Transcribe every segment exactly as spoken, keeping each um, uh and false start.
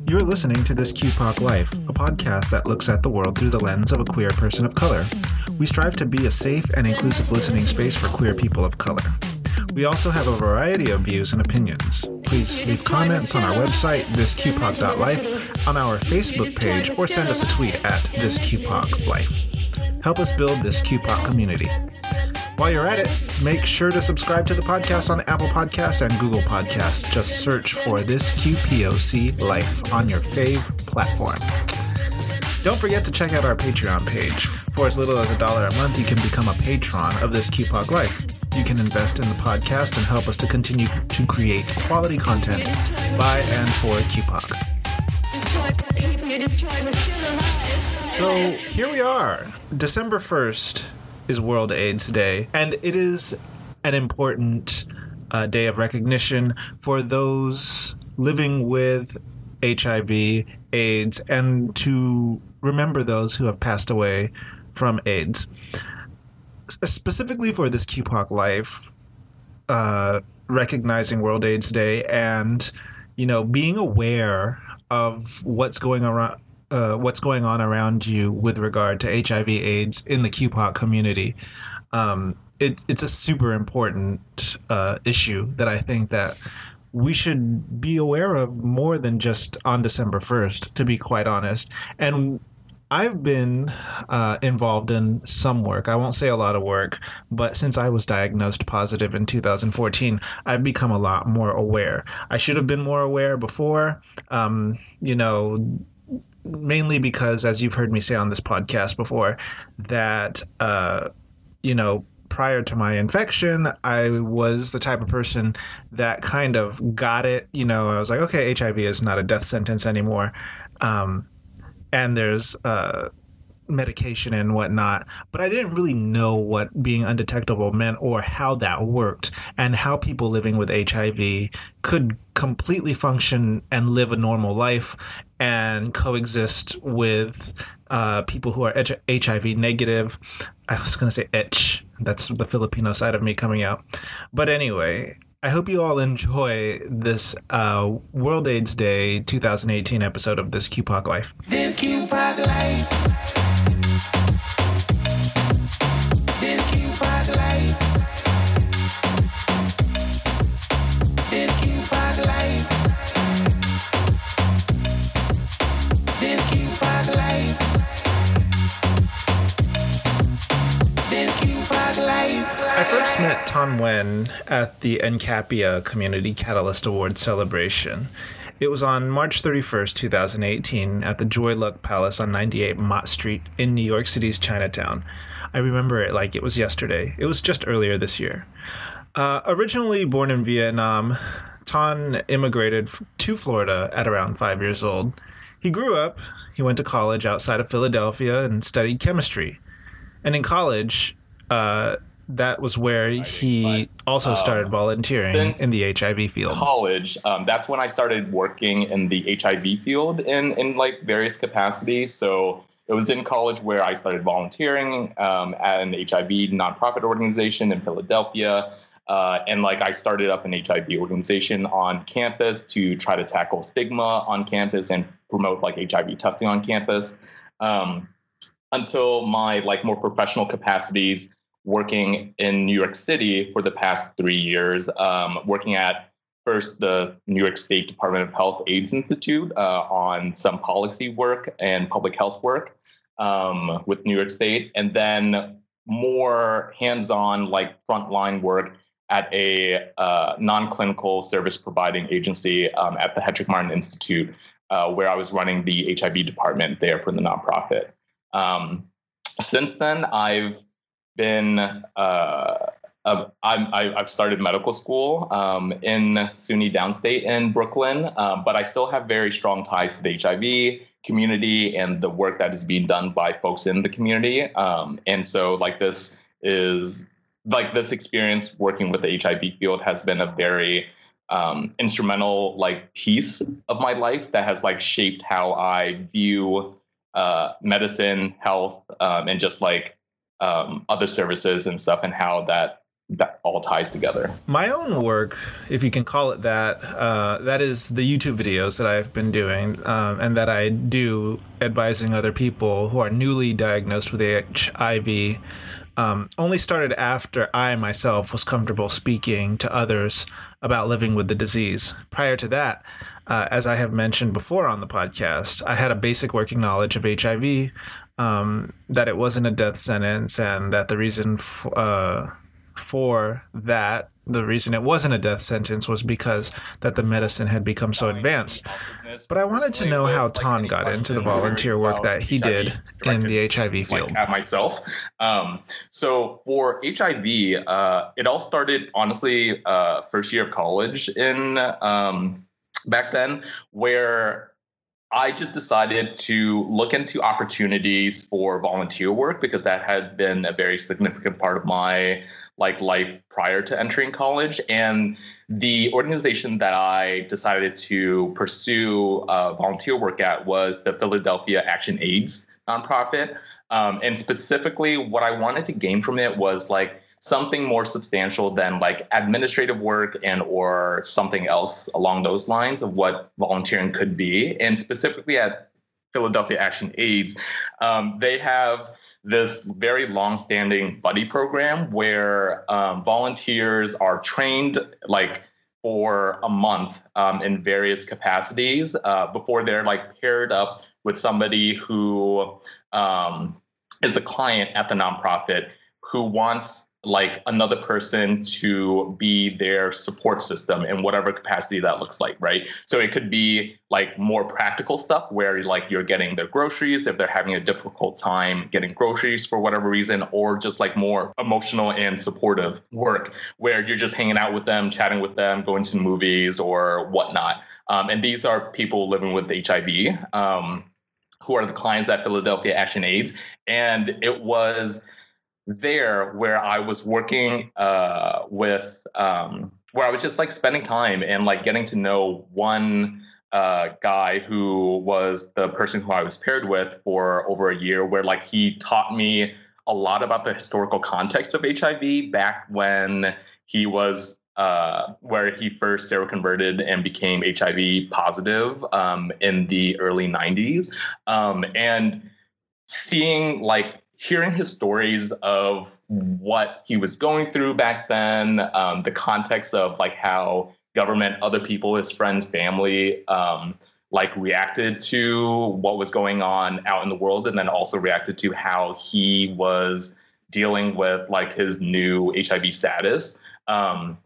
You're listening to This Q P O C Life, a podcast that looks at the world through the lens of a queer person of color. We strive to be a safe and inclusive listening space for queer people of color. We also have a variety of views and opinions. Please leave comments on our website, this q p o c dot life, on our Facebook page, or send us a tweet at this q p o c life. Help us build this Q P O C community. While you're at it, make sure to subscribe to the podcast on Apple Podcasts and Google Podcasts. Just search for This Q P O C Life on your fave platform. Don't forget to check out our Patreon page. For as little as a dollar a month, you can become a patron of This Q P O C Life. You can invest in the podcast and help us to continue to create quality content by and for Q P O C. So here we are, December first. Is World AIDS Day, and it is an important uh, day of recognition for those living with H I V, AIDS, and to remember those who have passed away from AIDS. S- specifically for this Q P O C Life, uh, recognizing World AIDS Day and, you know, being aware of what's going around. Uh, what's going on around you with regard to H I V AIDS in the Q P O C community. Um, it, it's a super important uh, issue that I think that we should be aware of more than just on December first, to be quite honest. And I've been uh, involved in some work. I won't say a lot of work, but since I was diagnosed positive in two thousand fourteen, I've become a lot more aware. I should have been more aware before, um, you know, mainly because, as you've heard me say on this podcast before, that, uh, you know, prior to my infection, I was the type of person that kind of got it. You know, I was like, okay, H I V is not a death sentence anymore. Um, and there's uh, medication and whatnot. But I didn't really know what being undetectable meant or how that worked and how people living with H I V could completely function and live a normal life and coexist with uh, people who are H I V negative. I was going to say etch. That's the Filipino side of me coming out. But anyway, I hope you all enjoy this uh, World AIDS Day twenty eighteen episode of This Q P O C Life. This Q P O C Life. This Q P O C Life. This Q P O C Life. This Q P O C Life. This Q P O C Life. I first met Ton Nguyen at the NCAPIA Community Catalyst Award celebration. It was on March thirty-first, twenty eighteen at the Joy Luck Palace on ninety-eight Mott Street in New York City's Chinatown. I remember it like it was yesterday. It was just earlier this year. Uh, originally born in Vietnam, Ton immigrated to Florida at around five years old. He grew up, he went to college outside of Philadelphia and studied chemistry. And in college, uh, that was where he also started um, volunteering in the H I V field. College, um, that's when I started working in the H I V field in, in like various capacities. So it was in college where I started volunteering um, at an H I V nonprofit organization in Philadelphia. Uh, and like I started up an H I V organization on campus to try to tackle stigma on campus and promote like H I V testing on campus. Um, until my like more professional capacities working in New York City for the past three years, um, working at first the New York State Department of Health AIDS Institute uh, on some policy work and public health work um, with New York State, and then more hands-on like frontline work at a uh, non-clinical service providing agency um, at the Hetrick Martin Institute, uh, where I was running the H I V department there for the nonprofit. Um, since then, I've been, uh, uh, I'm, I, I've started medical school um, in SUNY Downstate in Brooklyn, um, but I still have very strong ties to the H I V community and the work that is being done by folks in the community. Um, and so like this is, like this experience working with the H I V field has been a very um, instrumental like piece of my life that has like shaped how I view uh, medicine, health, um, and just like um, other services and stuff, and how that that all ties together. My own work, if you can call it that, uh, that is the YouTube videos that I've been doing um, and that I do advising other people who are newly diagnosed with H I V. Um, only started after I myself was comfortable speaking to others about living with the disease. Prior to that, uh, as I have mentioned before on the podcast, I had a basic working knowledge of H I V, um, that it wasn't a death sentence, and that the reason f- uh, for that, the reason it wasn't a death sentence was because that the medicine had become so advanced. But I wanted to know how Ton got into the volunteer work that he did in the H I V field. Like at myself. Um, so for H I V, uh, it all started, honestly, uh, first year of college in um, back then, where I just decided to look into opportunities for volunteer work because that had been a very significant part of my like life prior to entering college. And the organization that I decided to pursue uh, volunteer work at was the Philadelphia Action AIDS nonprofit. Um, and specifically what I wanted to gain from it was like something more substantial than like administrative work and or something else along those lines of what volunteering could be. And specifically at Philadelphia Action AIDS, um, they have this very long-standing buddy program where um, volunteers are trained like for a month um, in various capacities uh, before they're like paired up with somebody who um, is a client at the nonprofit who wants like another person to be their support system in whatever capacity that looks like, right? So it could be like more practical stuff where like you're getting their groceries if they're having a difficult time getting groceries for whatever reason, or just like more emotional and supportive work where you're just hanging out with them, chatting with them, going to movies or whatnot. Um, and these are people living with H I V um, who are the clients at Philadelphia Action AIDS. And it was there where I was working uh, with, um, where I was just like spending time and like getting to know one uh, guy who was the person who I was paired with for over a year, where like he taught me a lot about the historical context of H I V back when he was, uh, where he first seroconverted and became H I V positive um, in the early nineties. Um, and seeing like, hearing his stories of what he was going through back then, um, the context of like how government, other people, his friends, family, um, like reacted to what was going on out in the world, and then also reacted to how he was dealing with like his new H I V status, um,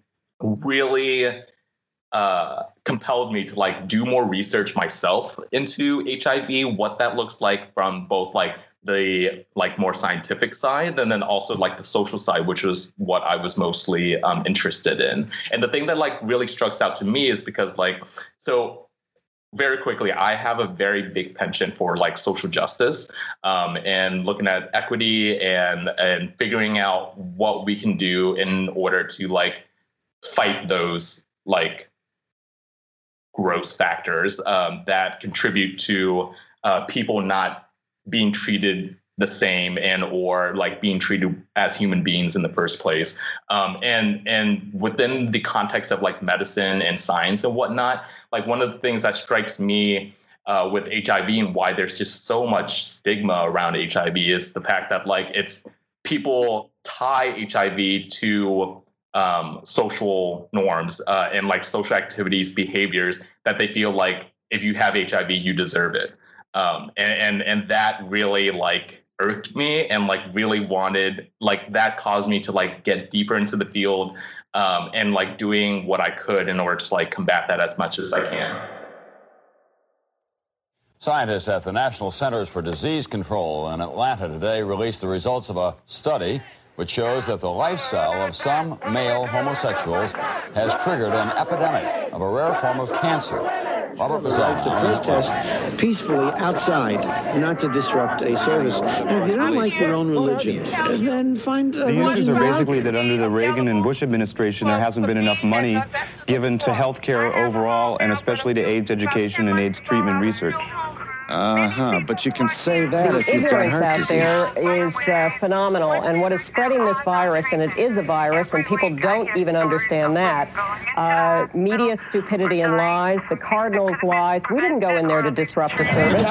really uh, compelled me to like do more research myself into H I V, what that looks like from both like the like more scientific side, and then also like the social side, which was what I was mostly um, interested in. And the thing that like really struck out to me is because like, so very quickly, I have a very big penchant for like social justice um, and looking at equity and, and figuring out what we can do in order to like fight those like gross factors um, that contribute to uh, people not being treated the same and or like being treated as human beings in the first place. Um, and and within the context of like medicine and science and whatnot, like one of the things that strikes me uh, with H I V and why there's just so much stigma around H I V is the fact that like it's people tie H I V to um, social norms uh, and like social activities, behaviors that they feel like if you have H I V, you deserve it. Um, and, and, and that really like irked me and like really wanted, like that caused me to like get deeper into the field um, and like doing what I could in order to like combat that as much as I can. Scientists at the National Centers for Disease Control in Atlanta today released the results of a study which shows that the lifestyle of some male homosexuals has triggered an epidemic of a rare form of cancer. Robert Mazzella. To protest peacefully outside, not to disrupt a service. And if you don't like your own religion, then find a The issues are basically that under the Reagan and Bush administration, there hasn't been enough money given to health care overall, and especially to AIDS education and AIDS treatment research. Uh-huh, but you can say that The if you've got ignorance heart out disease. there is uh, phenomenal, and what is spreading this virus, and it is a virus, and people don't even understand that. Uh, media stupidity and lies, the Cardinals' lies. We didn't go in there to disrupt the service.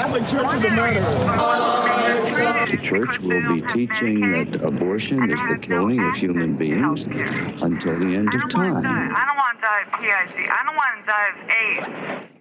The church will be teaching that abortion is the killing of human beings until the end of time. I don't want to die of P I D. I don't want to die of AIDS.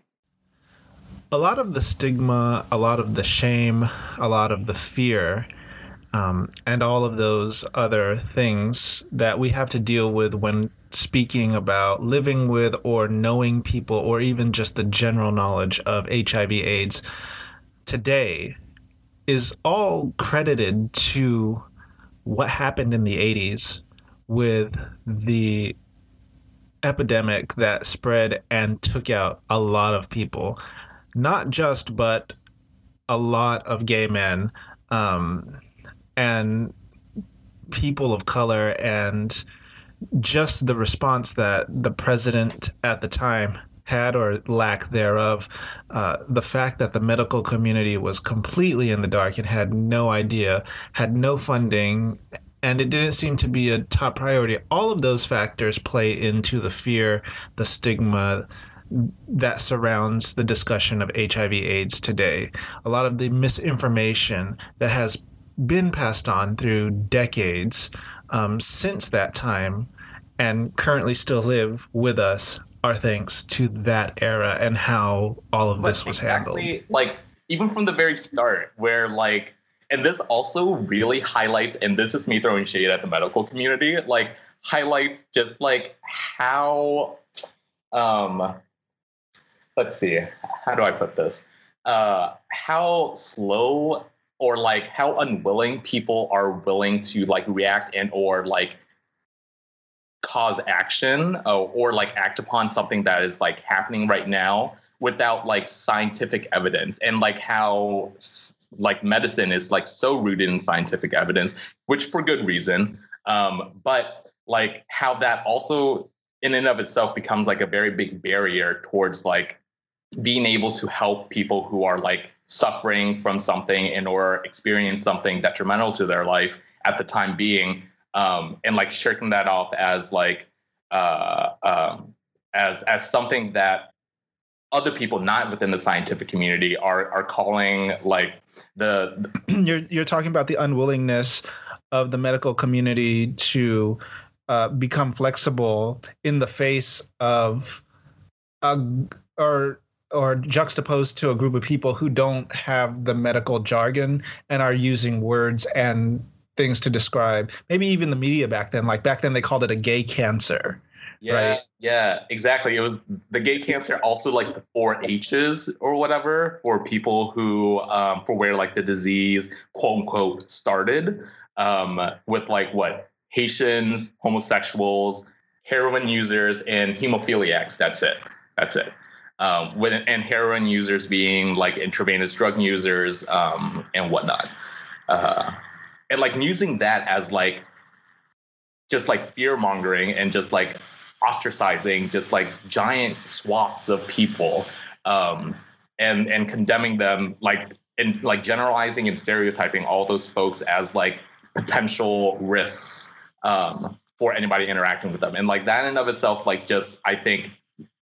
A lot of the stigma, a lot of the shame, a lot of the fear, um, and all of those other things that we have to deal with when speaking about living with or knowing people, or even just the general knowledge of H I V AIDS today, is all credited to what happened in the eighties with the epidemic that spread and took out a lot of people. Not just, but a lot of gay men um, and people of color, and just the response that the president at the time had, or lack thereof, uh, the fact that the medical community was completely in the dark and had no idea, had no funding, and it didn't seem to be a top priority. All of those factors play into the fear, the stigma that surrounds the discussion of H I V AIDS today. A lot of the misinformation that has been passed on through decades um, since that time and currently still live with us are thanks to that era and how all of But this was exactly, handled. Like, even from the very start, where, like, and this also really highlights, and this is me throwing shade at the medical community, like, highlights just, like, how, um, let's see, how do I put this? Uh, how slow or, like, how unwilling people are willing to, like, react and or, like, cause action uh, or like act upon something that is like happening right now without like scientific evidence, and like how like medicine is like so rooted in scientific evidence, which for good reason. Um, but like how that also in and of itself becomes like a very big barrier towards like being able to help people who are like suffering from something and or experience something detrimental to their life at the time being. Um, and like shirking that off as like uh, um, as as something that other people not within the scientific community are are calling like the. You're you're talking about the unwillingness of the medical community to uh, become flexible in the face of a, or or juxtaposed to a group of people who don't have the medical jargon and are using words and things to describe, maybe even the media back then. Like back then they called it a gay cancer. Yeah, right? Yeah, exactly. It was the gay cancer, also like the four H's or whatever for people who, um, for where like the disease, quote unquote, started um, with like what? Haitians, homosexuals, heroin users, and hemophiliacs. That's it. That's it. Um, when, and heroin users being like intravenous drug users um, and whatnot. Uh, And like using that as like, just like fear mongering and just like ostracizing just like giant swaths of people um, and, and condemning them, like, and like generalizing and stereotyping all those folks as like potential risks um, for anybody interacting with them. And like that in and of itself, like just, I think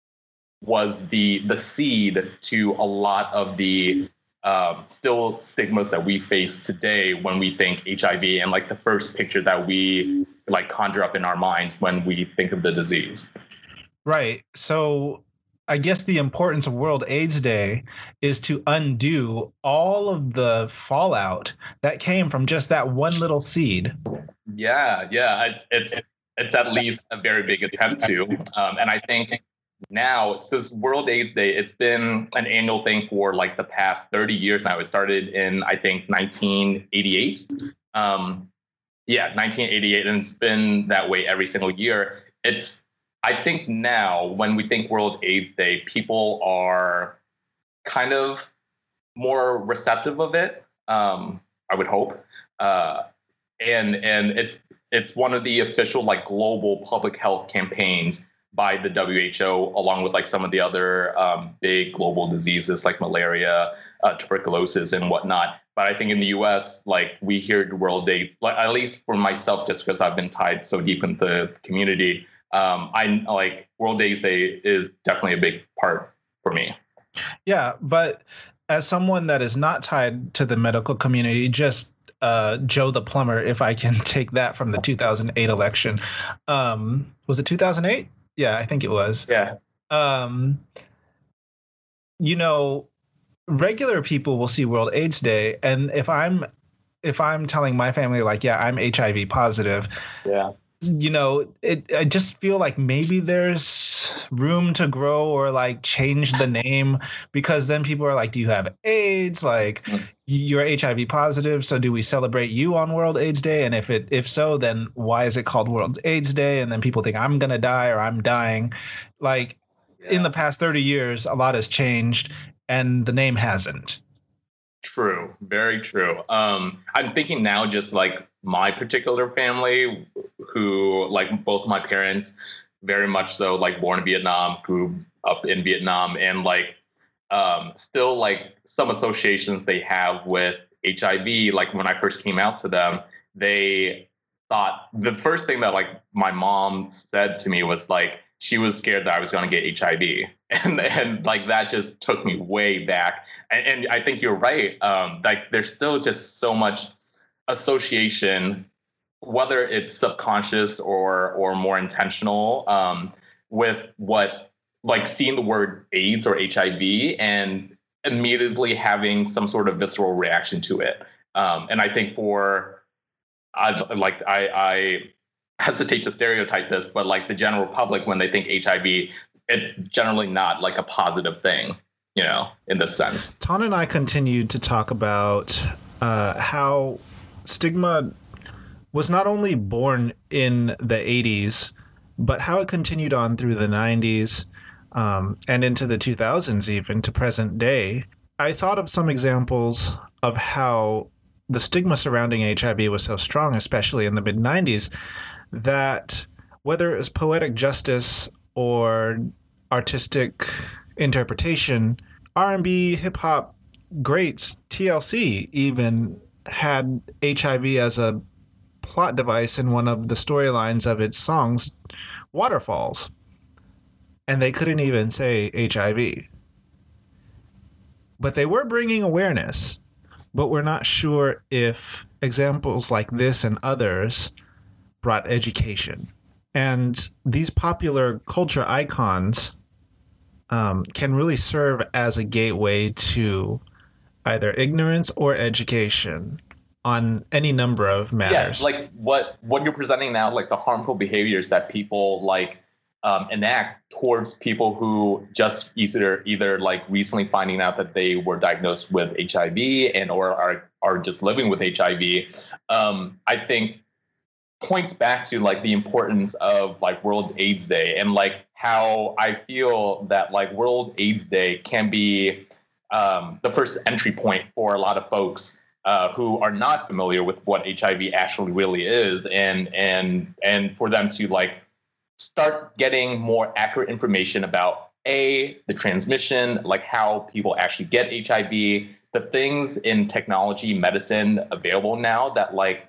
was the, the seed to a lot of the Um, still stigmas that we face today when we think H I V, and like the first picture that we like conjure up in our minds when we think of the disease. Right. So I guess the importance of World AIDS Day is to undo all of the fallout that came from just that one little seed. Yeah, yeah, it's it's, it's at least a very big attempt to, um, and I think. Now, it's this World AIDS Day. It's been an annual thing for like the past thirty years now. It started in, I think, nineteen eighty-eight. Um, yeah, nineteen eighty-eight, and it's been that way every single year. It's, I think now, when we think World AIDS Day, people are kind of more receptive of it. Um, I would hope, uh, and and it's it's one of the official like global public health campaigns by the W H O, along with like some of the other um, big global diseases like malaria, uh, tuberculosis, and whatnot. But I think in the U S, like we hear World AIDS, like at least for myself, just because I've been tied so deep into the community, um, I like World AIDS Day is definitely a big part for me. Yeah, but as someone that is not tied to the medical community, just uh, Joe the plumber, if I can take that from the two thousand eight election, um, was it two thousand eight? Yeah, I think it was. Yeah. Um, you know, regular people will see World AIDS Day, and if I'm if I'm telling my family like, yeah, I'm H I V positive, yeah, you know, it I just feel like maybe there's room to grow or like change the name, because then people are like, do you have AIDS? Like, mm-hmm. You're H I V positive, so do we celebrate you on World AIDS Day? And if it if so, then why is it called World AIDS Day? And then people think I'm gonna die or I'm dying. Like, yeah. In the past thirty years, a lot has changed, and the name hasn't. True, very true. Um, I'm thinking now, just like my particular family, who like both my parents, very much so, like born in Vietnam, grew up in Vietnam, and like um, still like some associations they have with H I V. Like when I first came out to them, they thought the first thing that like my mom said to me was like, she was scared that I was going to get H I V. And and like that just took me way back. And, and I think you're right. Um, like there's still just so much association, whether it's subconscious or or more intentional, um, with what, like seeing the word AIDS or H I V and immediately having some sort of visceral reaction to it. Um, and I think for, I like I I. hesitate to stereotype this, but like the general public, when they think H I V, it's generally not like a positive thing, you know, in this sense. Ton and I continued to talk about uh, how stigma was not only born in the eighties, but how it continued on through the nineties um, and into the two thousands, even to present day. I thought of some examples of how the stigma surrounding H I V was so strong, especially in the mid nineties, that whether it was poetic justice or artistic interpretation, R and B, hip-hop greats, T L C even had H I V as a plot device in one of the storylines of its songs, Waterfalls. And they couldn't even say H I V. But they were bringing awareness, but we're not sure if examples like this and others brought education. And these popular culture icons um, can really serve as a gateway to either ignorance or education on any number of matters. Yeah, like what what you're presenting now, like the harmful behaviors that people like um, enact towards people who just either either like recently finding out that they were diagnosed with H I V and or are are just living with H I V. Um, I think points back to like the importance of like World AIDS Day, and like how I feel that like World AIDS Day can be um, the first entry point for a lot of folks uh, who are not familiar with what H I V actually really is, and and and for them to like start getting more accurate information about a the transmission, like how people actually get H I V, the things in technology, medicine available now that like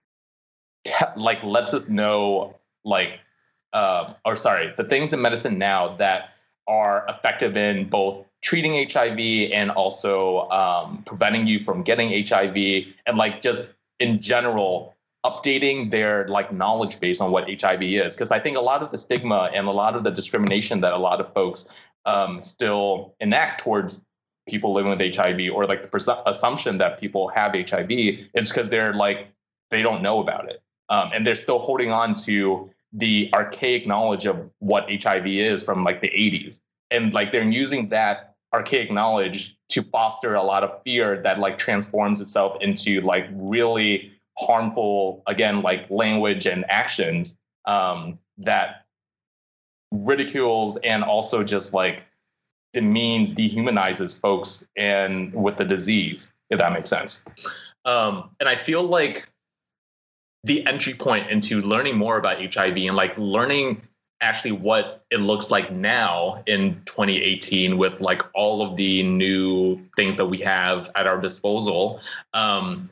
like lets us know like uh, or sorry the things in medicine now that are effective in both treating H I V and also um, preventing you from getting H I V, and like just in general updating their like knowledge base on what H I V is, because I think a lot of the stigma and a lot of the discrimination that a lot of folks um, still enact towards people living with H I V, or like the presu- assumption that people have H I V, is because they're like they don't know about it. Um, and they're still holding on to the archaic knowledge of what H I V is from like the eighties. And like they're using that archaic knowledge to foster a lot of fear that like transforms itself into like really harmful, again, like language and actions um, that ridicules and also just like demeans, dehumanizes folks and with the disease, if that makes sense. Um, and I feel like the entry point into learning more about H I V and like learning actually what it looks like now in twenty eighteen with like all of the new things that we have at our disposal, um,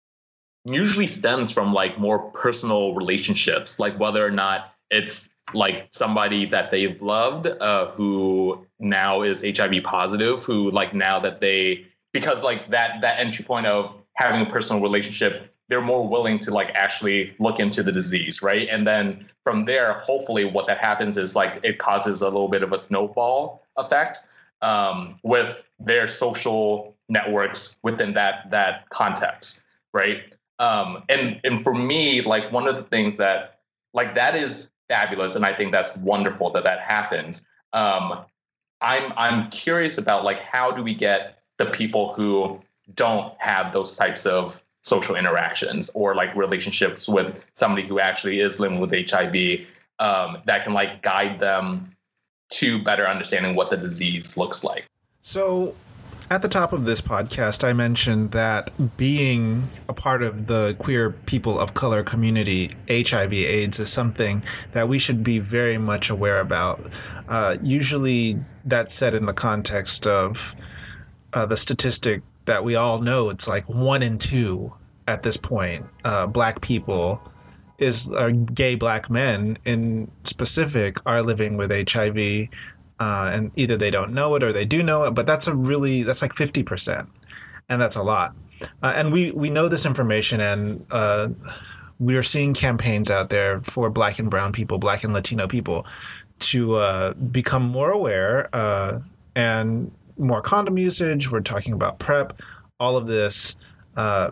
usually stems from like more personal relationships, like whether or not it's like somebody that they've loved uh, who now is H I V positive, who like now that they, because like that that entry point of having a personal relationship, they're more willing to like actually look into the disease, right? And then from there, hopefully what that happens is like it causes a little bit of a snowball effect um, with their social networks within that that context, right? Um, and and for me, like one of the things that like that is fabulous, and I think that's wonderful that that happens. Um, I'm I'm curious about like how do we get the people who don't have those types of social interactions or like relationships with somebody who actually is living with H I V um, that can like guide them to better understanding what the disease looks like. So at the top of this podcast, I mentioned that being a part of the queer people of color community, H I V AIDS is something that we should be very much aware about. Uh, usually that's said in the context of uh, the statistic that we all know. It's like one in two at this point, uh, black people is uh, gay black men in specific are living with H I V. Uh, and either they don't know it or they do know it, but that's a really, that's like fifty percent. And that's a lot. Uh, and we, we know this information, and uh, we are seeing campaigns out there for black and brown people, black and Latino people to uh, become more aware uh, and more condom usage. We're talking about PrEP, all of this. Uh,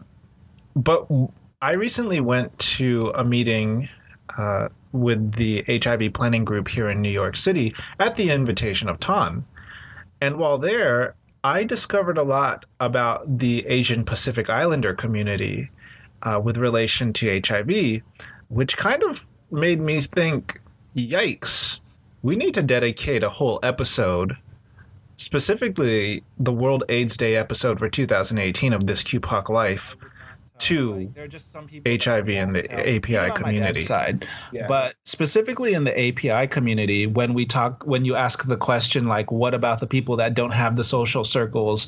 but I recently went to a meeting uh, with the H I V planning group here in New York City at the invitation of Ton. And while there, I discovered a lot about the Asian Pacific Islander community uh, with relation to H I V, which kind of made me think, yikes, we need to dedicate a whole episode, specifically the World AIDS Day episode for two thousand eighteen of This Q P O C Life, to H I V and the A P I community side. Yeah. But specifically in the A P I community, when we talk, when you ask the question, like, what about the people that don't have the social circles?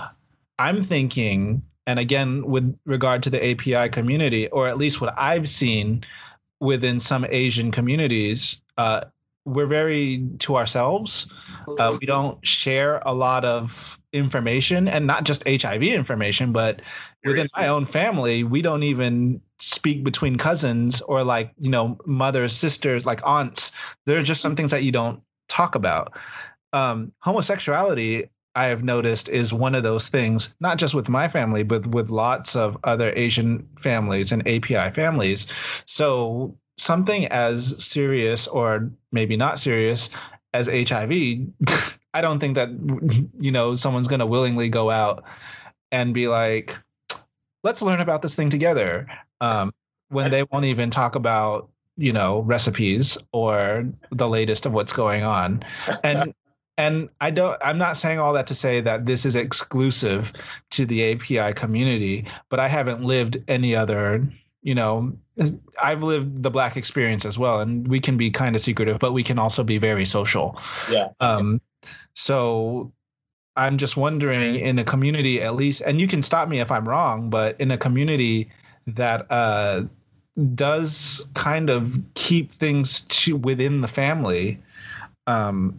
I'm thinking, and again, with regard to the A P I community, or at least what I've seen within some Asian communities, uh, we're very to ourselves. Uh, we don't share a lot of information, and not just H I V information, but within my own family, we don't even speak between cousins or like, you know, mothers, sisters, like aunts. There are just some things that you don't talk about. Um, homosexuality, I have noticed, is one of those things, not just with my family, but with lots of other Asian families and A P I families. So something as serious, or maybe not serious, as H I V, I don't think that, you know, someone's going to willingly go out and be like, let's learn about this thing together. Um, when they won't even talk about, you know, recipes or the latest of what's going on. And and I don't, I'm not saying all that to say that this is exclusive to the A P I community, but I haven't lived any other, you know, I've lived the Black experience as well, and we can be kind of secretive, but we can also be very social. Yeah. Um, so I'm just wondering, in a community at least, and you can stop me if I'm wrong, but in a community that uh, does kind of keep things to within the family, um,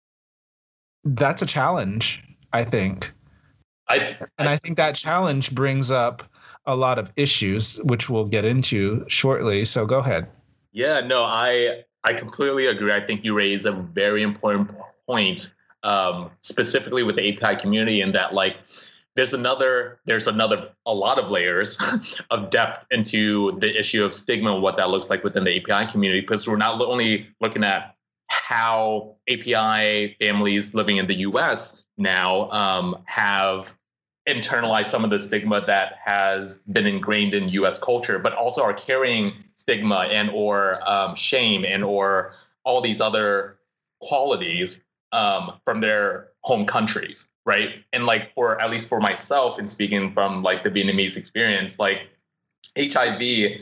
that's a challenge, I think. I, and I think that challenge brings up a lot of issues, which we'll get into shortly. So go ahead. Yeah, no, I I completely agree. I think you raise a very important point, um, specifically with the A P I community, in that like there's another there's another a lot of layers of depth into the issue of stigma and what that looks like within the A P I community, because we're not only looking at how A P I families living in the U S now um, have internalize some of the stigma that has been ingrained in U S culture, but also are carrying stigma and or um, shame and or all these other qualities um, from their home countries, right? And like, for at least for myself, and speaking from like the Vietnamese experience, like H I V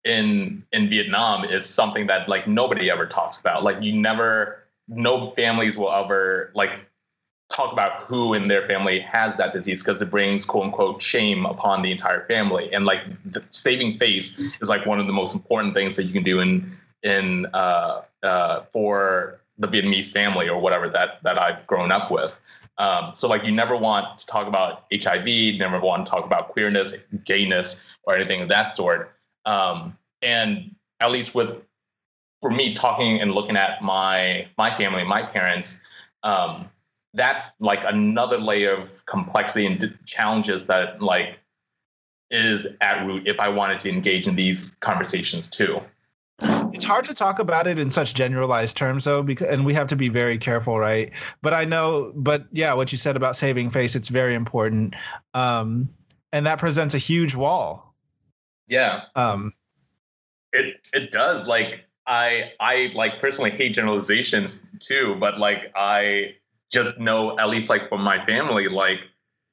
in in Vietnam is something that like nobody ever talks about. Like you never, no families will ever like talk about who in their family has that disease because it brings quote unquote shame upon the entire family. And like the saving face is like one of the most important things that you can do in in uh, uh, for the Vietnamese family or whatever that that I've grown up with. Um, so like you never want to talk about H I V, never want to talk about queerness, gayness, or anything of that sort. Um, and at least with for me talking and looking at my my family, my parents. Um, that's like another layer of complexity and d- challenges that like is at root if I wanted to engage in these conversations too. It's hard to talk about it in such generalized terms though, because, and we have to be very careful, right? But I know, but yeah, what you said about saving face, it's very important. Um, and that presents a huge wall. Yeah. Um, it, it does. Like I, I like personally hate generalizations too, but like I, just know, at least like from my family, like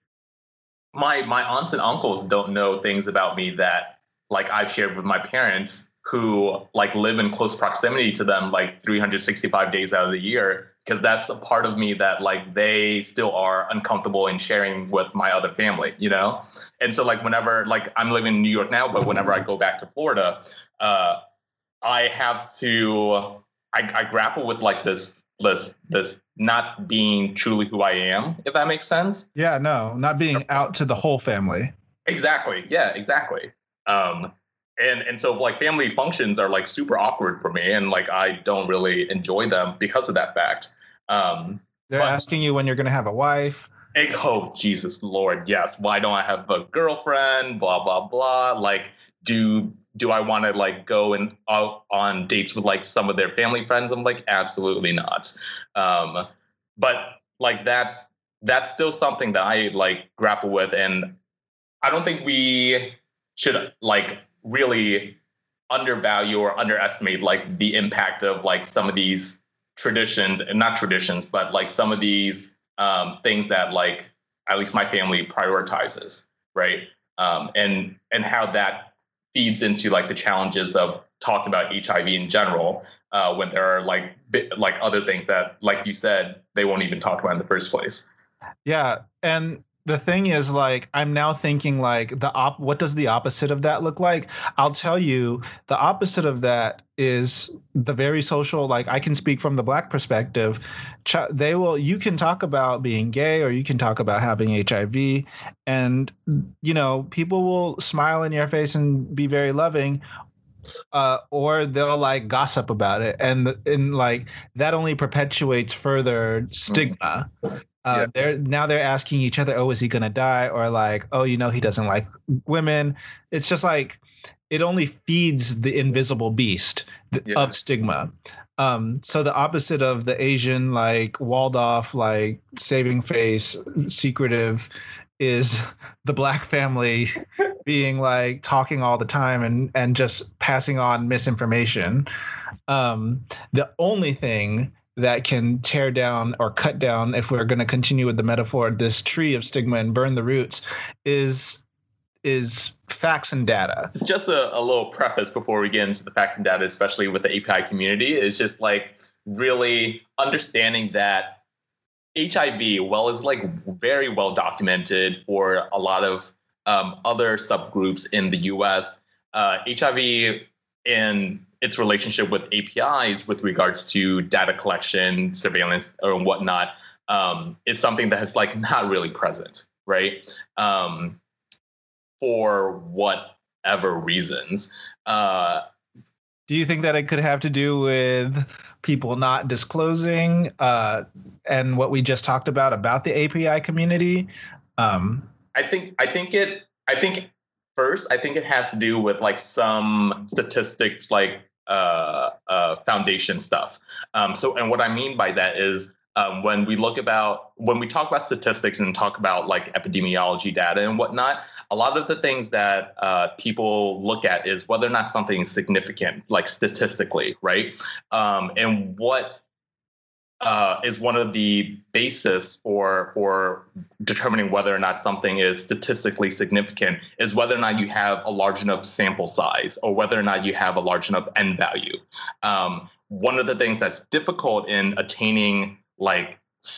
my my aunts and uncles don't know things about me that like I've shared with my parents who like live in close proximity to them like three hundred sixty-five days out of the year, because that's a part of me that like they still are uncomfortable in sharing with my other family, you know? And so like whenever like I'm living in New York now, but whenever I go back to Florida, uh, I have to, I, I grapple with like this This, this not being truly who I am, if that makes sense. Yeah, no, not being out to the whole family. Exactly. Yeah, exactly. Um, and and so like family functions are like super awkward for me, and like I don't really enjoy them because of that fact. Um, They're but, asking you when you're going to have a wife. Oh, Jesus Lord, yes. Why don't I have a girlfriend? Blah blah blah. Like, do. Do I want to like go and out on dates with like some of their family friends? I'm like, absolutely not. Um, but like that's that's still something that I like grapple with, and I don't think we should like really undervalue or underestimate like the impact of like some of these traditions, and not traditions, but like some of these um, things that like at least my family prioritizes, right? Um, and and how that feeds into like the challenges of talking about H I V in general, uh, when there are like bit, like other things that, like you said, they won't even talk about in the first place. Yeah, and the thing is, like, I'm now thinking like the op. What does the opposite of that look like? I'll tell you, the opposite of that is the very social. Like, I can speak from the Black perspective. Ch- they will. You can talk about being gay, or you can talk about having H I V, and you know, people will smile in your face and be very loving. Uh, or they'll like gossip about it, and and like that only perpetuates further stigma. Uh, Yeah. they're now they're asking each other, oh, is he gonna die? Or like, oh, you know, he doesn't like women. It's just like it only feeds the invisible beast th- Yeah. of stigma. Um, so the opposite of the Asian, like walled off, like saving face, secretive, is the Black family being like talking all the time and and just passing on misinformation. Um, the only thing that can tear down or cut down, if we're going to continue with the metaphor, this tree of stigma and burn the roots, is is facts and data. Just a, a little preface before we get into the facts and data, especially with the A P I community, is just like really understanding that H I V, well, is like very well documented for a lot of um, other subgroups in the U S. Uh, H I V and its relationship with A P Is with regards to data collection, surveillance, or whatnot, um, is something that is like not really present, right? Um, for whatever reasons. Uh, Do you think that it could have to do with people not disclosing uh, and what we just talked about about the A P I community? Um, I think I think it I think first I think it has to do with like some statistics, like uh, uh, foundation stuff. Um, so, and what I mean by that is um, when we look about when we talk about statistics and talk about like epidemiology data and whatnot, a lot of the things that uh, people look at is whether or not something is significant, like statistically, right? Um, and what uh, is one of the basis for for determining whether or not something is statistically significant is whether or not you have a large enough sample size or whether or not you have a large enough N value. Um, one of the things that's difficult in attaining like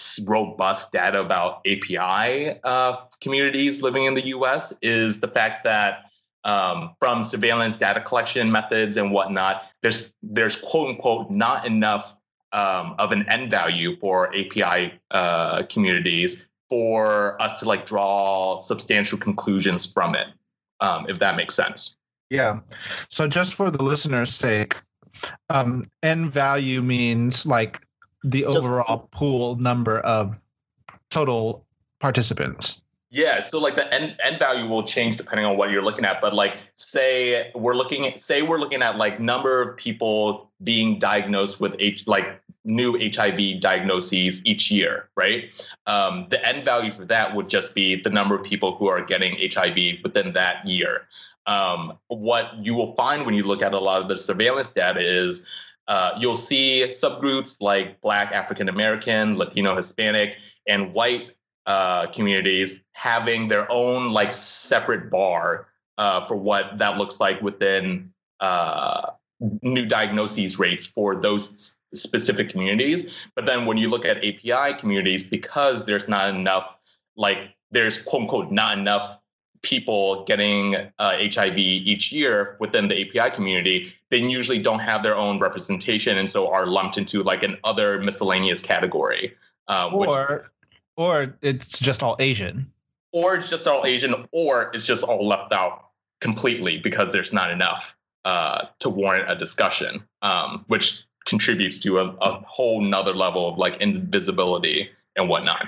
robust data about A P I uh, communities living in the U S is the fact that um, from surveillance data collection methods and whatnot, there's there's quote unquote not enough um, of an N value for A P I uh, communities for us to like draw substantial conclusions from it, um, if that makes sense. Yeah. So just for the listener's sake, um, N value means like the Just, overall pool number of total participants. Yeah, so like the N, N value will change depending on what you're looking at. But like, say we're looking at, say we're looking at like number of people being diagnosed with H, like new H I V diagnoses each year, right? Um, the N value for that would just be the number of people who are getting H I V within that year. Um, what you will find when you look at a lot of the surveillance data is Uh, you'll see subgroups like Black, African American, Latino, Hispanic, and white uh, communities having their own like separate bar uh, for what that looks like within uh, new diagnoses rates for those specific communities. But then when you look at A P I communities, because there's not enough, like there's quote unquote not enough people getting uh, H I V each year within the A P I community, they usually don't have their own representation and so are lumped into like an other miscellaneous category. Uh, or, which, or it's just all Asian. Or it's just all Asian, or it's just all left out completely because there's not enough uh, to warrant a discussion, um, which contributes to a, a whole nother level of like invisibility and whatnot.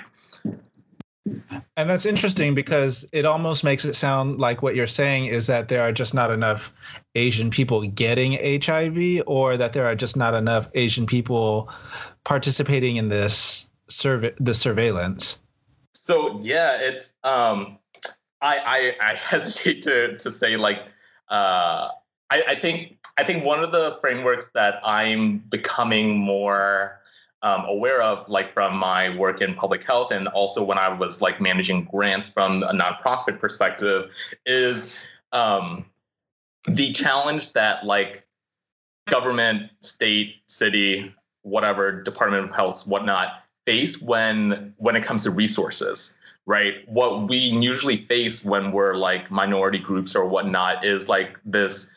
And that's interesting because it almost makes it sound like what you're saying is that there are just not enough Asian people getting H I V, or that there are just not enough Asian people participating in this survey, the surveillance. So yeah, it's um, I, I I hesitate to to say like uh, I, I think I think one of the frameworks that I'm becoming more Um, aware of, like from my work in public health and also when I was like managing grants from a nonprofit perspective, is um, the challenge that like government, state, city, whatever, Department of Health, whatnot, face when when it comes to resources, right? What we usually face when we're like minority groups or whatnot is like this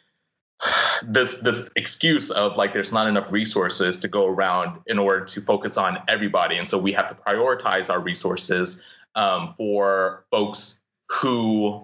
this this excuse of like there's not enough resources to go around in order to focus on everybody, and so we have to prioritize our resources um, for folks who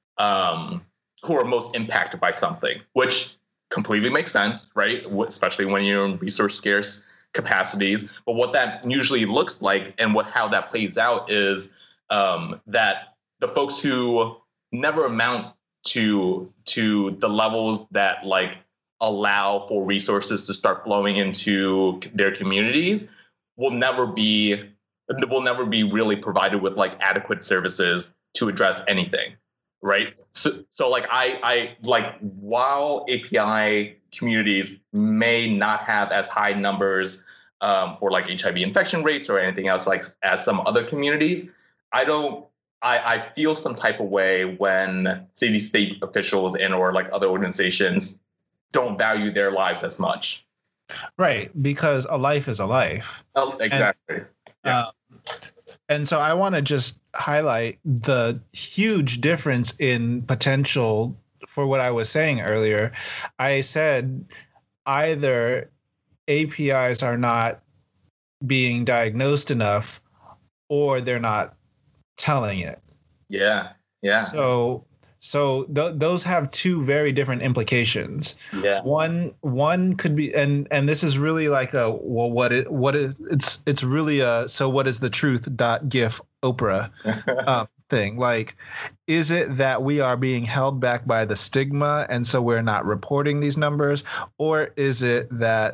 um, who are most impacted by something, which completely makes sense, right? Especially when you're in resource scarce capacities. But what that usually looks like and what how that plays out is um, that the folks who never amount to to the levels that like allow for resources to start flowing into their communities will never be will never be really provided with like adequate services to address anything, right? So so like I I like while A P I communities may not have as high numbers um, for like H I V infection rates or anything else like as some other communities, I don't I, I feel some type of way when city state officials and or like other organizations don't value their lives as much. Right, because a life is a life. Oh, exactly. And, yeah. uh, and so I want to just highlight the huge difference in potential for what I was saying earlier. I said either A P Is are not being diagnosed enough or they're not telling it. Yeah. Yeah. So so th- those have two very different implications. Yeah. One one could be, and and this is really like a well, what it what is it's it's really a so what is the truth dot gif Oprah uh, thing. Like, is it that we are being held back by the stigma and so we're not reporting these numbers, or is it that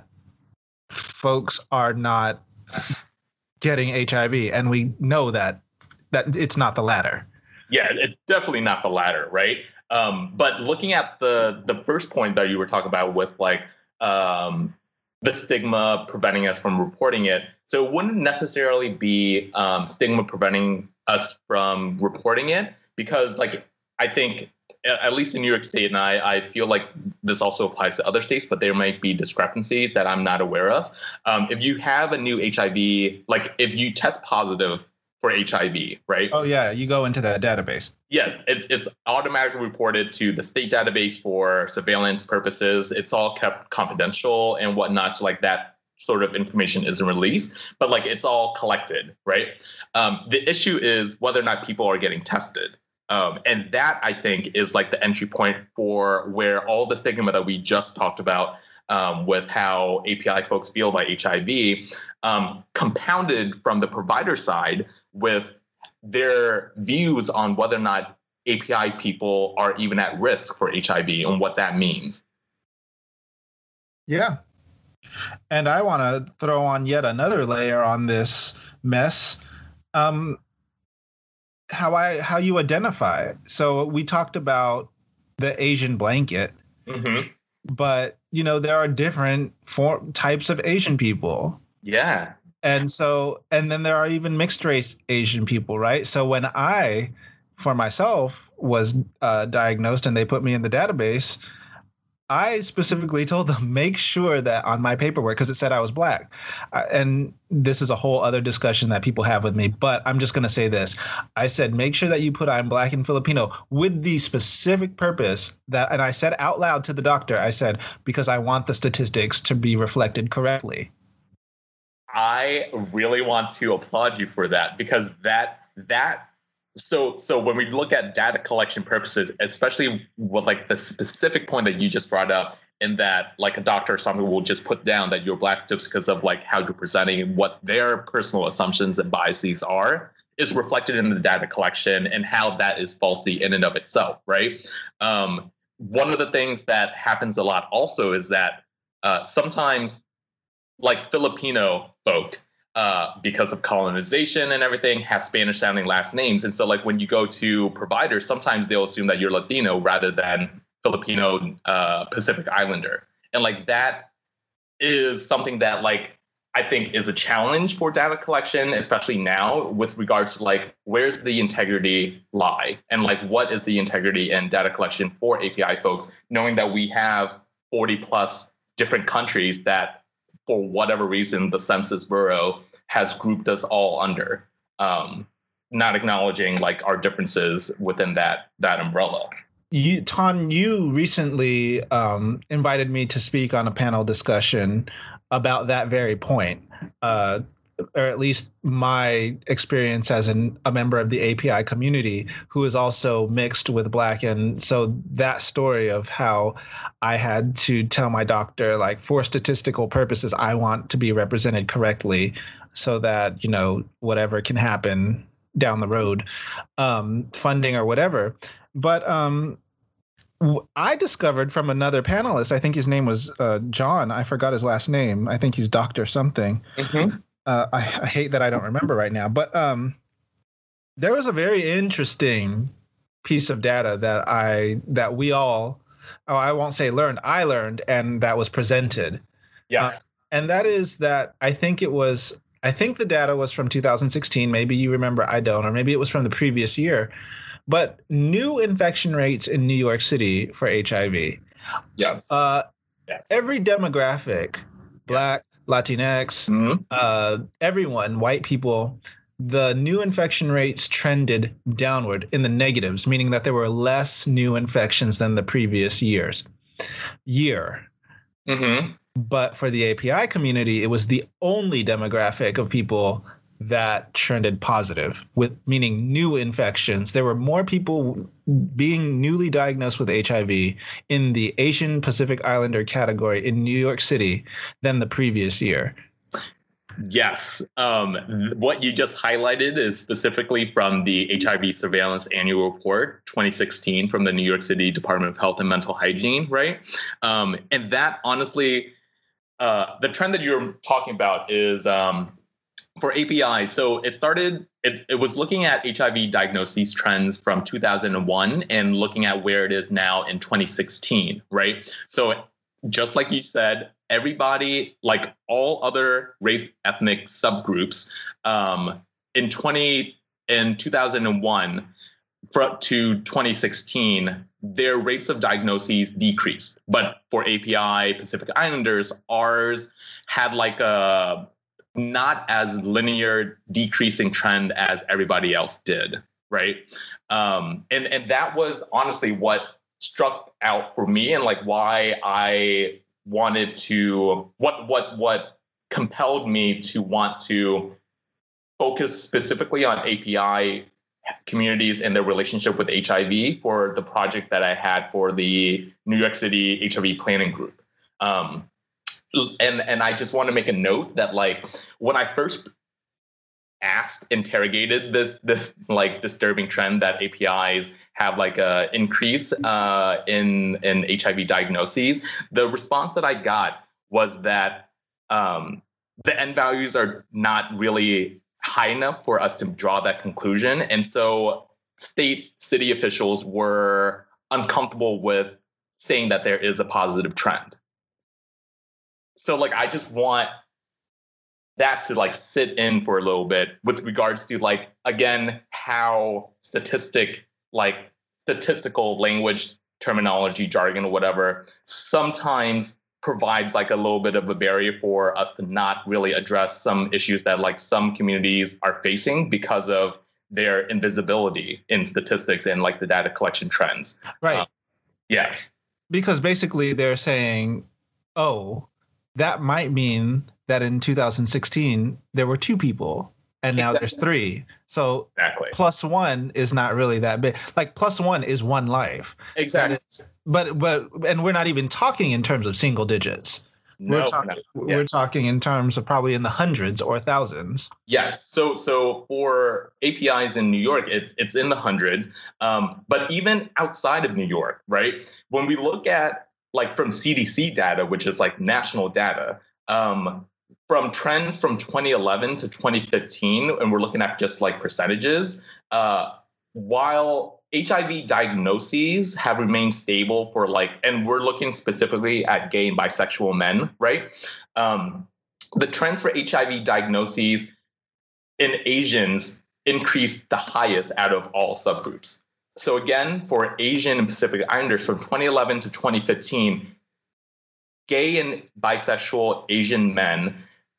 folks are not getting H I V and we know that that it's not the latter? Yeah, it's definitely not the latter, right? Um, but looking at the the first point that you were talking about with like um, the stigma preventing us from reporting it, So it wouldn't necessarily be um, stigma preventing us from reporting it, because like I think at least in New York State, and I, I feel like this also applies to other states, but there might be discrepancies that I'm not aware of. Um, if you have a new H I V, like if you test positive for H I V, right? Oh yeah, you go into that database. Yeah, it's it's automatically reported to the state database for surveillance purposes. It's all kept confidential and whatnot, so like that sort of information isn't released, but like it's all collected, right? Um, the issue is whether or not people are getting tested. Um, and that, I think, is like the entry point for where all the stigma that we just talked about um, with how A P I folks feel about H I V, um, compounded from the provider side with their views on whether or not A P I people are even at risk for H I V and what that means. Yeah. And I want to throw on yet another layer on this mess. Um, how I how you identify it. So we talked about the Asian blanket, mm-hmm. but you know there are different form types of Asian people. Yeah. And so and then there are even mixed race Asian people, right? So when I, for myself, was uh, diagnosed and they put me in the database, I specifically told them, make sure that on my paperwork, because it said I was black. Uh, and this is a whole other discussion that people have with me, but I'm just going to say this. I said, make sure that you put I'm black and Filipino with the specific purpose that, and I said out loud to the doctor, I said, because I want the statistics to be reflected correctly. I really want to applaud you for that, because that, that, So so when we look at data collection purposes, especially with like the specific point that you just brought up, in that like a doctor or something will just put down that you're black just because of like how you're presenting and what their personal assumptions and biases are, is reflected in the data collection and how that is faulty in and of itself, right? Um, one of the things that happens a lot also is that uh, sometimes like Filipino folk, Uh, because of colonization and everything, have Spanish-sounding last names. And so, like, when you go to providers, sometimes they'll assume that you're Latino rather than Filipino uh, Pacific Islander. And, like, that is something that, like, I think is a challenge for data collection, especially now with regards to, like, where's the integrity lie? And, like, what is the integrity in data collection for A P I folks, knowing that we have forty-plus different countries that, for whatever reason, the Census Bureau has grouped us all under, um, not acknowledging like our differences within that that umbrella. You, Ton, you recently um, invited me to speak on a panel discussion about that very point, uh, or at least my experience as an, a member of the A P I community who is also mixed with black. And so that story of how I had to tell my doctor, like, for statistical purposes, I want to be represented correctly so that, you know, whatever can happen down the road, um, funding or whatever. But um, I discovered from another panelist, I think his name was uh, John. I forgot his last name. I think he's Doctor something. Mm-hmm. Uh, I, I hate that I don't remember right now, but um, there was a very interesting piece of data that I that we all, oh, I won't say learned, I learned, and that was presented. Yes, uh, and that is that I think it was I think the data was from two thousand sixteen. Maybe you remember, I don't, or maybe it was from the previous year. But new infection rates in New York City for H I V. Yes. Uh, yes. Every demographic, black, Latinx, mm-hmm. uh, everyone, white people, the new infection rates trended downward in the negatives, meaning that there were less new infections than the previous years. Year. Mm-hmm. But for the A P I community, it was the only demographic of people that trended positive, with meaning new infections. There were more people being newly diagnosed with H I V in the Asian Pacific Islander category in New York City than the previous year. Yes. Um, what you just highlighted is specifically from the H I V Surveillance Annual Report twenty sixteen from the New York City Department of Health and Mental Hygiene, right? Um, and that, honestly, uh, the trend that you're talking about is um, for A P I. So it started, it, it was looking at H I V diagnoses trends from two thousand one and looking at where it is now in twenty sixteen, right? So just like you said, everybody, like all other race ethnic subgroups, um, in twenty in two thousand one to twenty sixteen, their rates of diagnoses decreased. But for A P I Pacific Islanders, ours had like a not as linear decreasing trend as everybody else did, right? Um, and and that was honestly what struck out for me, and like why I wanted to what what what compelled me to want to focus specifically on A P I communities and their relationship with H I V for the project that I had for the New York City H I V planning group. Um, and and I just want to make a note that like when I first asked, interrogated this this like disturbing trend that A P Is have like a increase uh, in in H I V diagnoses, the response that I got was that um, the N values are not really high enough for us to draw that conclusion. And so state city officials were uncomfortable with saying that there is a positive trend. So like, I just want that to like sit in for a little bit with regards to like, again, how statistic, like statistical language, terminology, jargon, or whatever, sometimes provides like a little bit of a barrier for us to not really address some issues that like some communities are facing because of their invisibility in statistics and like the data collection trends. Right. Um, yeah. Because basically they're saying, oh, that might mean that in two thousand sixteen there were two people and now Exactly. there's three. So Exactly. plus one is not really that big. Like plus one is one life. Exactly. But but and we're not even talking in terms of single digits. No, we're, talk- no. we're Yeah. talking in terms of probably in the hundreds or thousands. Yes. So so for A P Is in New York, it's it's in the hundreds. Um, but even outside of New York, right? When we look at like from C D C data, which is like national data, um, from trends from twenty eleven to twenty fifteen, and we're looking at just like percentages, uh, while H I V diagnoses have remained stable for like, and we're looking specifically at gay and bisexual men, right? Um, the trends for H I V diagnoses in Asians increased the highest out of all subgroups. So again, for Asian and Pacific Islanders from twenty eleven to twenty fifteen, gay and bisexual Asian men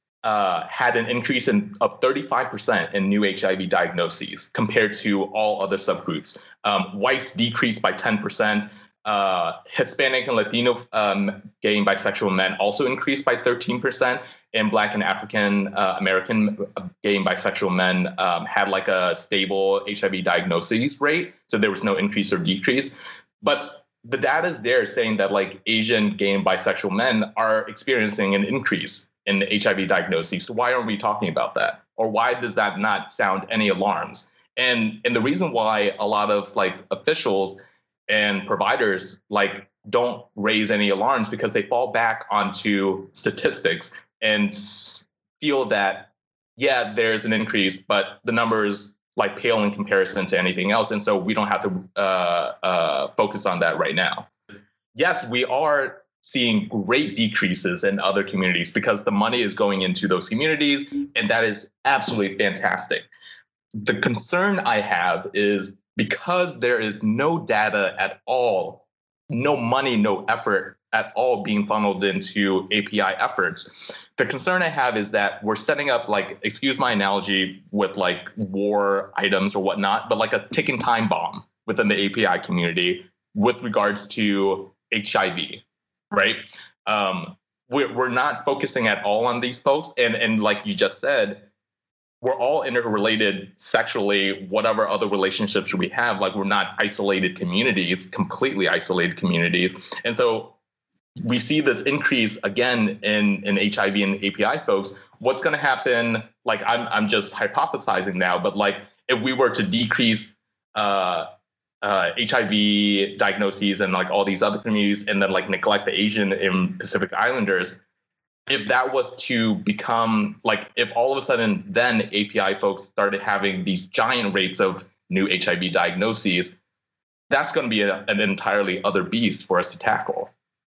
uh, had an increase in, of thirty-five percent in new H I V diagnoses compared to all other subgroups. Um, whites decreased by ten percent. Uh, Hispanic and Latino um, gay and bisexual men also increased by thirteen percent. And Black and African uh, American gay and bisexual men um, had like a stable H I V diagnosis rate. So there was no increase or decrease. But the data is there saying that like Asian gay and bisexual men are experiencing an increase in the H I V diagnoses. So why aren't we talking about that? Or why does that not sound any alarms? And and the reason why a lot of like officials and providers like don't raise any alarms because they fall back onto statistics and feel that, yeah, there's an increase, but the numbers like pale in comparison to anything else. And so we don't have to uh, uh, focus on that right now. Yes, we are seeing great decreases in other communities because the money is going into those communities, and that is absolutely fantastic. The concern I have is because there is no data at all, no money, no effort at all being funneled into A P I efforts. The concern I have is that we're setting up, like, excuse my analogy with like war items or whatnot, but like a ticking time bomb within the A P I community with regards to H I V, right? Um, we're, we're not focusing at all on these folks. And, and like you just said, we're all interrelated sexually, whatever other relationships we have. Like, we're not isolated communities, completely isolated communities. And so we see this increase again in, in H I V and A P I folks. What's going to happen? Like, I'm I'm just hypothesizing now, but like if we were to decrease uh, uh, H I V diagnoses and like all these other communities, and then like neglect the Asian and Pacific Islanders, if that was to become like, if all of a sudden then A P I folks started having these giant rates of new H I V diagnoses, that's going to be a, an entirely other beast for us to tackle.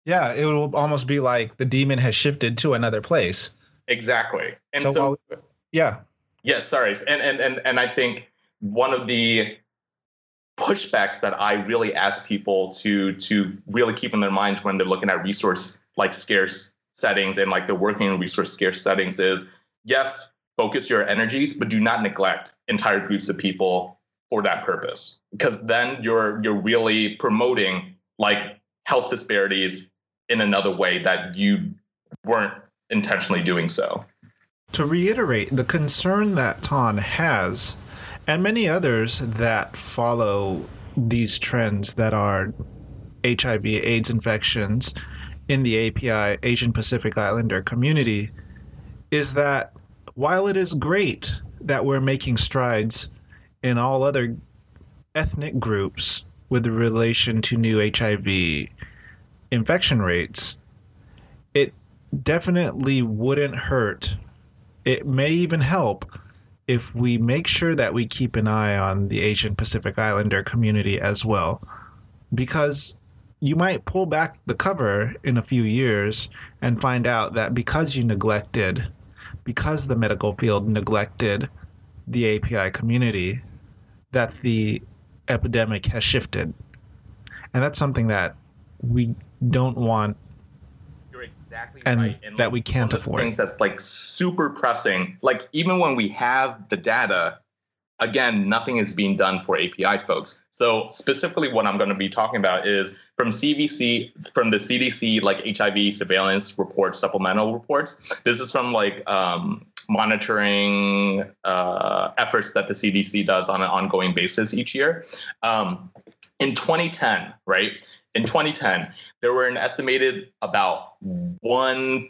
Yeah, it will almost be like the demon has shifted to another place. Exactly. And so, so while, yeah. Yeah, sorry. And, and, and, and I think one of the pushbacks that I really ask people to to really keep in their minds when they're looking at resource like scarce settings and like they're working in resource scarce settings is, yes, focus your energies, but do not neglect entire groups of people for that purpose, because then you're you're really promoting like health disparities in another way that you weren't intentionally doing so. To reiterate, the concern that Ton has, and many others that follow these trends that are H I V AIDS infections in the A P I, Asian Pacific Islander community, is that while it is great that we're making strides in all other ethnic groups with relation to new H I V infection rates, it definitely wouldn't hurt. It may even help if we make sure that we keep an eye on the Asian Pacific Islander community as well. Because you might pull back the cover in a few years and find out that because you neglected, because the medical field neglected the A P I community, that the epidemic has shifted. And that's something that we don't want. Exactly and right. And that like, we can't one of the afford. Things that's like super pressing. Like even when we have the data, again, nothing is being done for A P I folks. So specifically, what I'm going to be talking about is from C V C, from the C D C, like H I V surveillance reports, supplemental reports. This is from like um, monitoring uh, efforts that the C D C does on an ongoing basis each year. Um, in twenty ten, right? In twenty ten, there were an estimated about one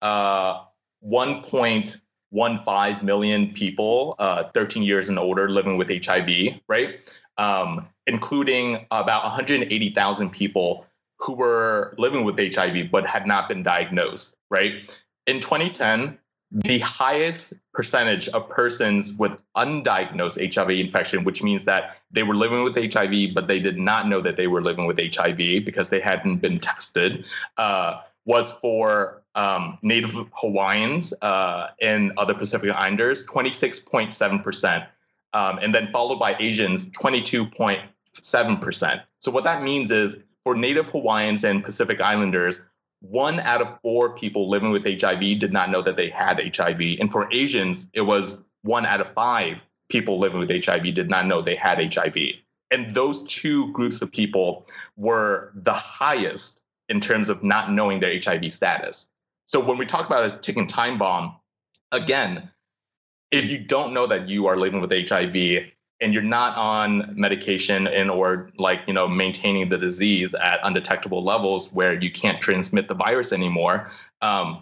uh, one point one five million people, uh, thirteen years and older, living with H I V, right? Um, including about one hundred eighty thousand people who were living with H I V but had not been diagnosed, right? In twenty ten, the highest percentage of persons with undiagnosed H I V infection, which means that they were living with H I V, but they did not know that they were living with H I V because they hadn't been tested, uh, was for um, Native Hawaiians uh, and other Pacific Islanders, twenty-six point seven percent. Um, and then followed by Asians, twenty-two point seven percent. So what that means is for Native Hawaiians and Pacific Islanders, one out of four people living with H I V did not know that they had H I V. And for Asians, it was one out of five people living with H I V did not know they had H I V. And those two groups of people were the highest in terms of not knowing their H I V status. So when we talk about a ticking time bomb, again, if you don't know that you are living with H I V and you're not on medication and or like, you know, maintaining the disease at undetectable levels where you can't transmit the virus anymore, um,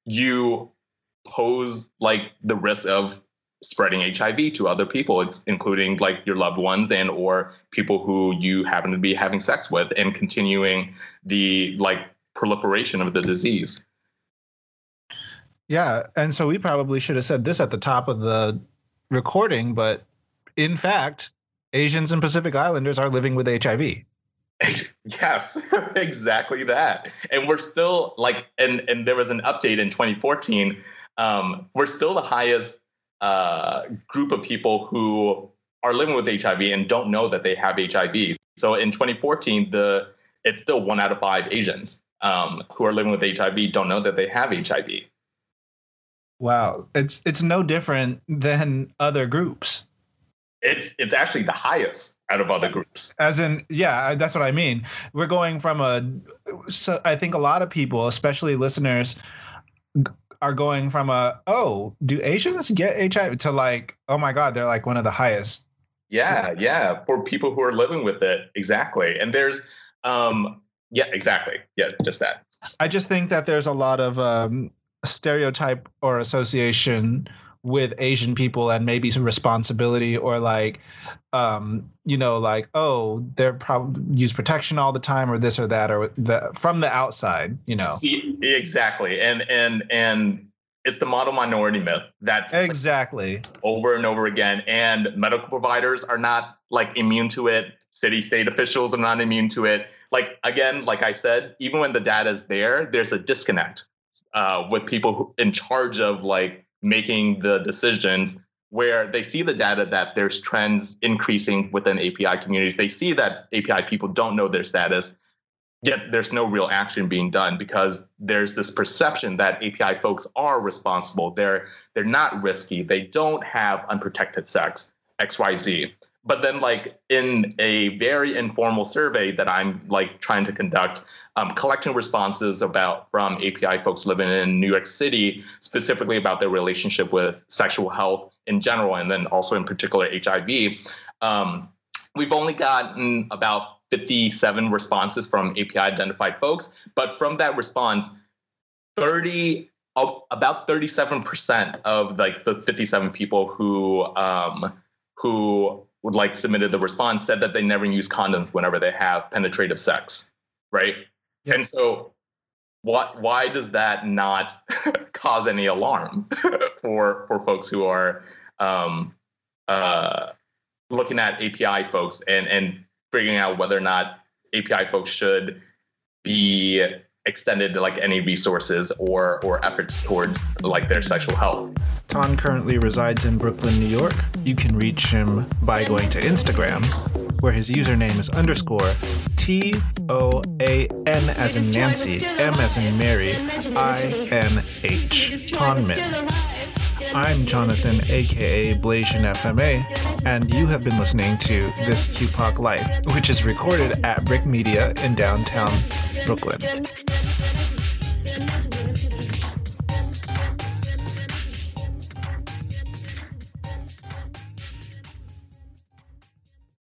you pose like the risk of spreading H I V to other people, it's including like your loved ones and or people who you happen to be having sex with and continuing the like proliferation of the disease. Yeah, and so we probably should have said this at the top of the recording, but in fact, Asians and Pacific Islanders are living with H I V. Yes, exactly that. And we're still like, and, and there was an update in twenty fourteen. Um, we're still the highest uh, group of people who are living with H I V and don't know that they have H I V. So in twenty fourteen, the it's still one out of five Asians um, who are living with H I V don't know that they have H I V. Wow, it's it's no different than other groups. It's it's actually the highest out of other groups. As in, yeah, that's what I mean. We're going from a, so I think a lot of people, especially listeners, are going from a, oh, do Asians get H I V to like, oh my God, they're like one of the highest. Yeah, yeah, for people who are living with it, exactly. And there's, um, yeah, exactly, yeah, just that. I just think that there's a lot of um, stereotype or association with Asian people and maybe some responsibility or like, um, you know, like, oh, they're probably use protection all the time or this or that or the, from the outside, you know. See, exactly. And, and, and it's the model minority myth that's exactly like, over and over again. And medical providers are not like immune to it. City state officials are not immune to it. Like, again, like I said, even when the data is there, there's a disconnect uh, with people who, in charge of like making the decisions, where they see the data that there's trends increasing within A P I communities. They see that A P I people don't know their status, yet there's no real action being done because there's this perception that A P I folks are responsible. They're they're not risky. They don't have unprotected sex, X Y Z. But then, like, in a very informal survey that I'm like trying to conduct, um, collecting responses about from A P I folks living in New York City, specifically about their relationship with sexual health in general, and then also in particular H I V, um, we've only gotten about fifty-seven responses from A P I identified folks. But from that response, thirty about thirty-seven percent of like the fifty-seven people who um, who would like submitted the response said that they never use condoms whenever they have penetrative sex, right? Yep. And so what, why does that not cause any alarm for for folks who are um, uh, looking at A P I folks and, and figuring out whether or not A P I folks should be extended to like any resources or or efforts towards like their sexual health? Ton currently resides in Brooklyn, New York. You can reach him by going to Instagram, where his username is underscore T O A N as in Nancy, M as in Mary, I N H, Tonmin. I'm Jonathan, aka Blasian F M A, and you have been listening to This Q P O C Life, which is recorded at Brick Media in downtown Brooklyn.